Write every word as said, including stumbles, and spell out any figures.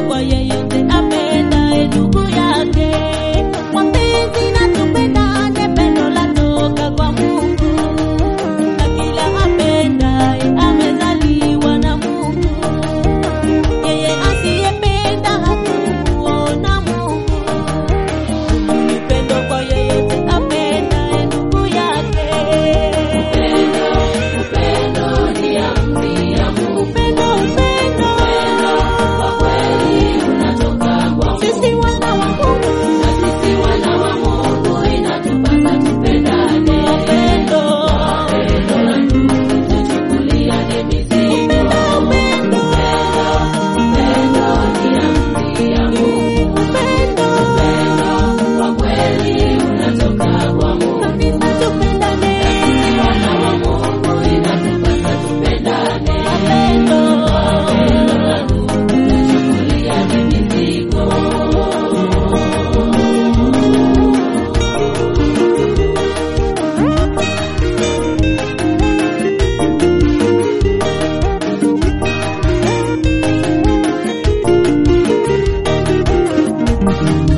kwa yeyote apendaye ndugu yake. Wapenzi na tupendane, pendo latoka kwa Mungu, na kila apendaye amezaliwa na Mungu. Yeye asiyependa hakumuona Mungu. Upendo kwa yeyote apendaye ndugu yake. Upendo, upendo ni amri ya Mungu. Upendo, upendo, kwa kweli unatoka kwa Mungu. Sisi wana wa Mungu, na sisi wana wa Mungu inatupasa tupendane. Upendo, upendo na ndugu tuchukuliane mizigo. Upendo, upendo ni amri ya Mungu. Upendo, upendo kwa kweli unatoka kwa Mungu. Kabisa tupendane. Sisi wana wa Mungu inatupasa tupendane. Upendo, upendo na ndugu tuchukuliane mizigo. Thank you.